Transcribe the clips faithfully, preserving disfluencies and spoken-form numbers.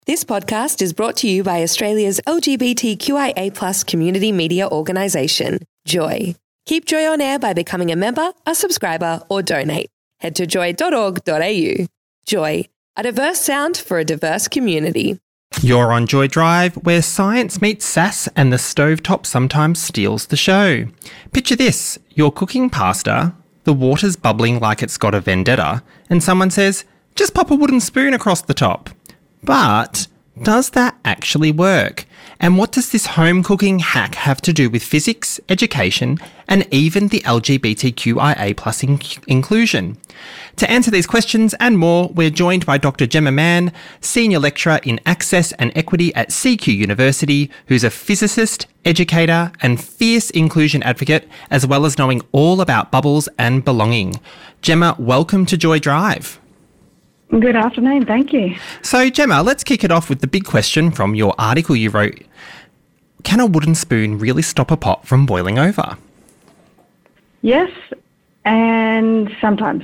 This podcast is brought to you by Australia's L G B T Q I A plus community media organisation, Joy. Keep Joy on air by becoming a member, a subscriber or donate. Head to joy dot org dot a u. Joy, a diverse sound for a diverse community. You're on Joy Drive, where science meets sass and the stovetop sometimes steals the show. Picture this, you're cooking pasta, the water's bubbling like it's got a vendetta, and someone says, just pop a wooden spoon across the top. But does that actually work? And what does this home cooking hack have to do with physics, education, and even the L G B T Q I A plus in- inclusion? To answer these questions and more, we're joined by Doctor Gemma Mann, Senior Lecturer in Access and Equity at C Q University, who's a physicist, educator, and fierce inclusion advocate, as well as knowing all about bubbles and belonging. Gemma, welcome to Joy Drive. Good afternoon, thank you. So, Gemma, let's kick it off with the big question from your article you wrote. Can a wooden spoon really stop a pot from boiling over? Yes, and sometimes.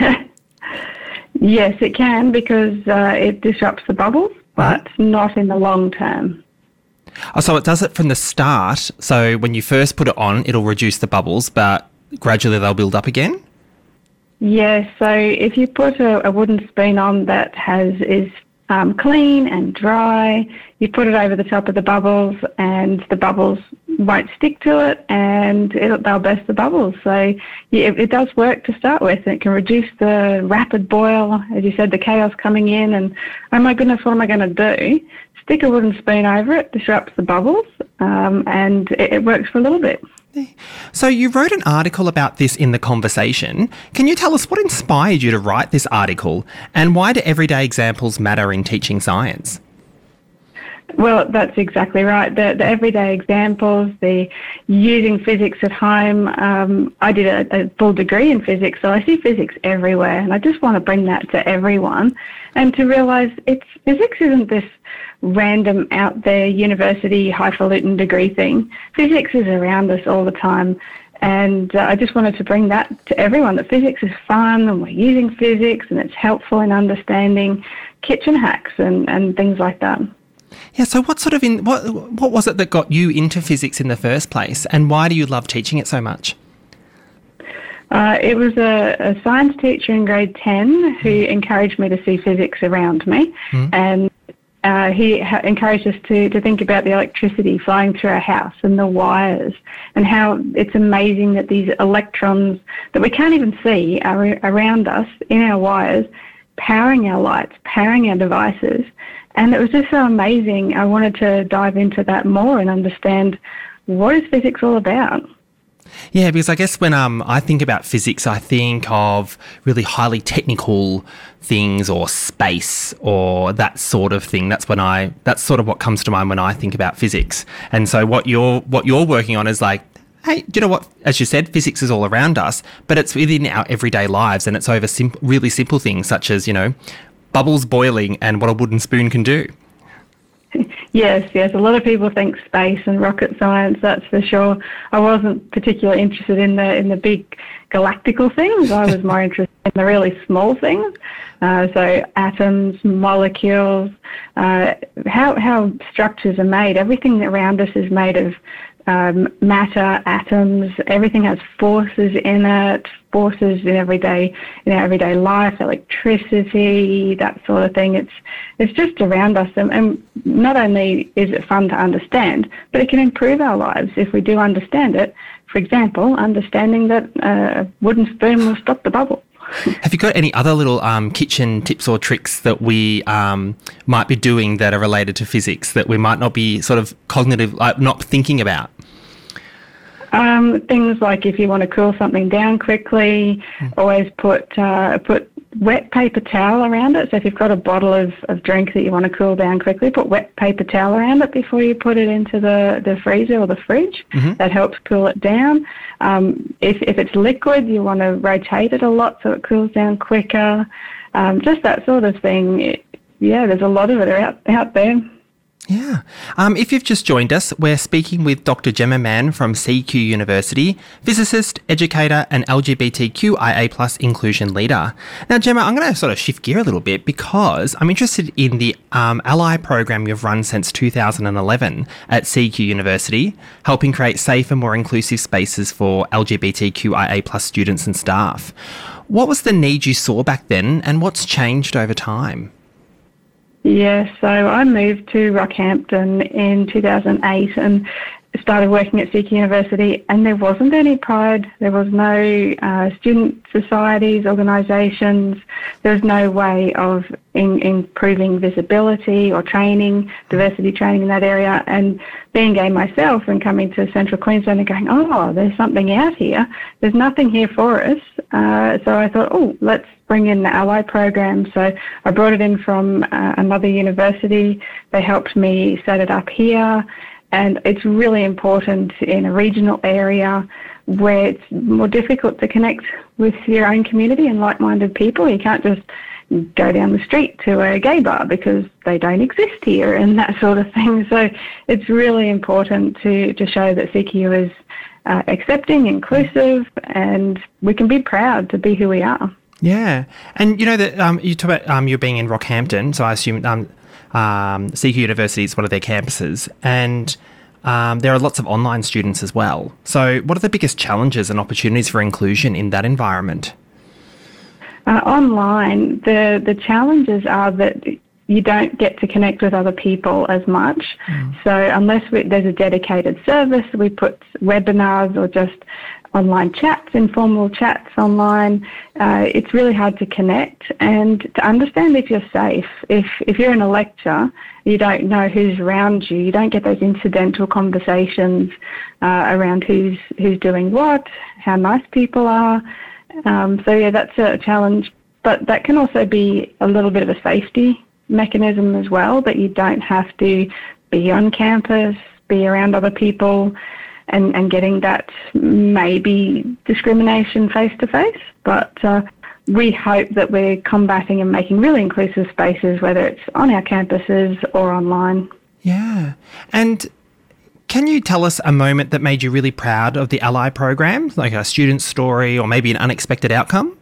Yes, it can, because uh, it disrupts the bubbles, but mm-hmm. not in the long term. Oh, so it does it from the start. So when you first put it on, it'll reduce the bubbles, but gradually they'll build up again? Yes, so if you put a, a wooden spoon on that has is um, clean and dry, you put it over the top of the bubbles and the bubbles won't stick to it and it'll, they'll burst the bubbles. So yeah, it, it does work to start with. It can reduce the rapid boil, as you said, the chaos coming in and, oh my goodness, what am I going to do? Stick a wooden spoon over it, disrupts the bubbles, um, and it, it works for a little bit. So you wrote an article about this in The Conversation. Can you tell us what inspired you to write this article and why do everyday examples matter in teaching science? Well, that's exactly right. The, the everyday examples, the using physics at home. Um, I did a, a full degree in physics, so I see physics everywhere, and I just want to bring that to everyone and to realise it's physics isn't this random out there university highfalutin degree thing. Physics is around us all the time. And uh, I just wanted to bring that to everyone, that physics is fun and we're using physics and it's helpful in understanding kitchen hacks and, and things like that. Yeah, so what sort of in what what was it that got you into physics in the first place, and why do you love teaching it so much? Uh, it was a, a science teacher in grade ten who encouraged me to see physics around me, mm. and uh, he ha- encouraged us to, to think about the electricity flowing through our house and the wires, and how it's amazing that these electrons that we can't even see are around us in our wires, powering our lights, powering our devices. And it was just so amazing. I wanted to dive into that more and understand what is physics all about. Yeah, because I guess when um I think about physics, I think of really highly technical things or space or that sort of thing. That's when I that's sort of what comes to mind when I think about physics. And so what you're what you're working on is like, hey, do you know what? As you said, physics is all around us, but it's within our everyday lives, and it's over sim- really simple things such as, you know, bubbles boiling and what a wooden spoon can do. Yes, yes. A lot of people think space and rocket science, that's for sure. I wasn't particularly interested in the in the big galactical things. I was more interested in the really small things. Uh, so atoms, molecules, uh, how how structures are made. Everything around us is made of um, matter, atoms. Everything has forces in it, forces in everyday in our everyday life, electricity, that sort of thing. It's it's just around us, and, and not only is it fun to understand, but it can improve our lives if we do understand it. For example, understanding that a wooden spoon will stop the bubble. Have you got any other little um, kitchen tips or tricks that we um, might be doing that are related to physics that we might not be sort of cognitive, like not thinking about? Um, things like if you want to cool something down quickly, mm. always put uh, put wet paper towel around it. So if you've got a bottle of, of drink that you want to cool down quickly, put wet paper towel around it before you put it into the, the freezer or the fridge. Mm-hmm. That helps cool it down. Um, if, if it's liquid, you want to rotate it a lot so it cools down quicker. Um, just that sort of thing. It, yeah, there's a lot of it out, out there. Yeah. Um, if you've just joined us, we're speaking with Doctor Gemma Mann from C Q University, physicist, educator and L G B T Q I A plus inclusion leader. Now, Gemma, I'm going to sort of shift gear a little bit because I'm interested in the um, Ally program you've run since two thousand eleven at C Q University, helping create safe and more inclusive spaces for L G B T Q I A plus students and staff. What was the need you saw back then and what's changed over time? Yeah, so I moved to Rockhampton in two thousand eight and started working at C Q University, and there wasn't any Pride. There was no uh, student societies, organisations. There was no way of in, improving visibility or training, diversity training in that area. And being gay myself and coming to Central Queensland and going, oh, there's something out here. There's nothing here for us. Uh, so I thought, oh, let's bring in the Ally program. So I brought it in from uh, another university. They helped me set it up here. And it's really important in a regional area where it's more difficult to connect with your own community and like-minded people. You can't just go down the street to a gay bar because they don't exist here and that sort of thing. So it's really important to, to show that C Q is uh, accepting, inclusive, and we can be proud to be who we are. Yeah. And you know that um, you talk about um, you being in Rockhampton, so I assume um, um, C Q University is one of their campuses, and um, there are lots of online students as well. So what are the biggest challenges and opportunities for inclusion in that environment? Uh, online, the, the challenges are that you don't get to connect with other people as much. Mm. So unless we, there's a dedicated service, we put webinars or just online chats, informal chats online. Uh, it's really hard to connect and to understand if you're safe. If if you're in a lecture, you don't know who's around you. You don't get those incidental conversations uh, around who's who's doing what, how nice people are. Um, so yeah, that's a challenge. But that can also be a little bit of a safety mechanism as well, that you don't have to be on campus, be around other people, and, and getting that maybe discrimination face-to-face. But uh, we hope that we're combating and making really inclusive spaces, whether it's on our campuses or online. Yeah. And can you tell us a moment that made you really proud of the Ally program, like a student story or maybe an unexpected outcome?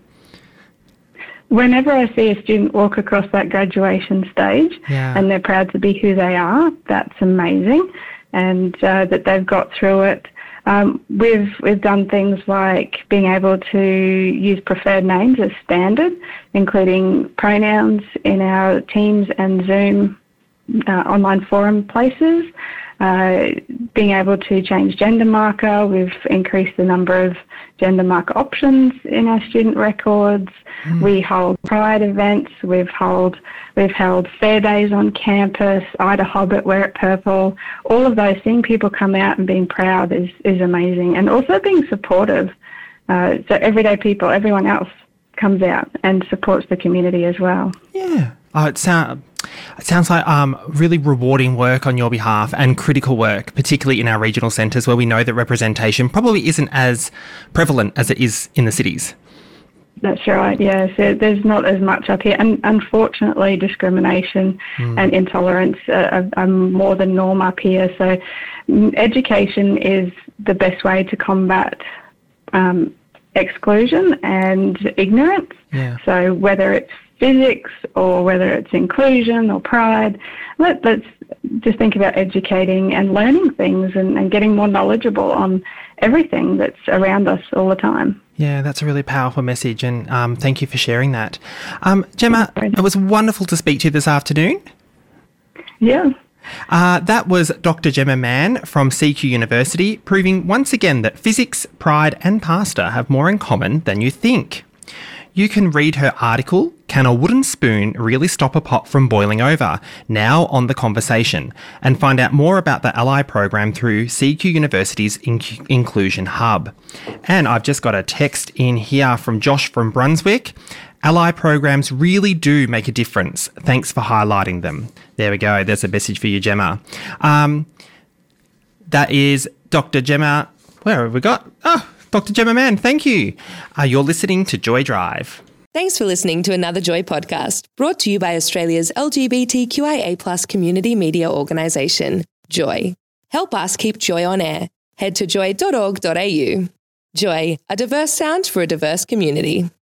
Whenever I see a student walk across that graduation stage yeah. and they're proud to be who they are, that's amazing. And uh, that they've got through it. Um, we've we've done things like being able to use preferred names as standard, including pronouns in our Teams and Zoom uh, online forum places. Uh, being able to change gender marker. We've increased the number of gender marker options in our student records. Mm. We hold Pride events. We've hold we've held fair days on campus. Ida Hobbit, Wear It Purple. All of those, seeing people come out and being proud is is amazing, and also being supportive. Uh, so everyday people, everyone else comes out and supports the community as well. Yeah. Oh, it sounds. It sounds like um, really rewarding work on your behalf and critical work, particularly in our regional centres where we know that representation probably isn't as prevalent as it is in the cities. That's right, yes. There's not as much up here. And unfortunately, discrimination mm. and intolerance are, are more than norm up here. So education is the best way to combat um, exclusion and ignorance. Yeah. So whether it's physics or whether it's inclusion or pride, let, let's just think about educating and learning things and, and getting more knowledgeable on everything that's around us all the time. Yeah, that's a really powerful message, and um, thank you for sharing that. Um, Gemma, it was wonderful to speak to you this afternoon. Yeah. Uh, that was Doctor Gemma Mann from C Q University, proving once again that physics, pride and pasta have more in common than you think. You can read her article, Can a Wooden Spoon Really Stop a Pot from Boiling Over?, now on The Conversation, and find out more about the Ally program through C Q University's Inc- Inclusion Hub. And I've just got a text in here from Josh from Brunswick. Ally programs really do make a difference. Thanks for highlighting them. There we go. There's a message for you, Gemma. Um, that is Doctor Gemma. Where have we got? Oh, Doctor Gemma Mann, thank you. Uh, you're listening to Joy Drive. Thanks for listening to another Joy podcast, brought to you by Australia's L G B T Q I A plus community media organisation, Joy. Help us keep Joy on air. Head to joy dot org dot a u. Joy, a diverse sound for a diverse community.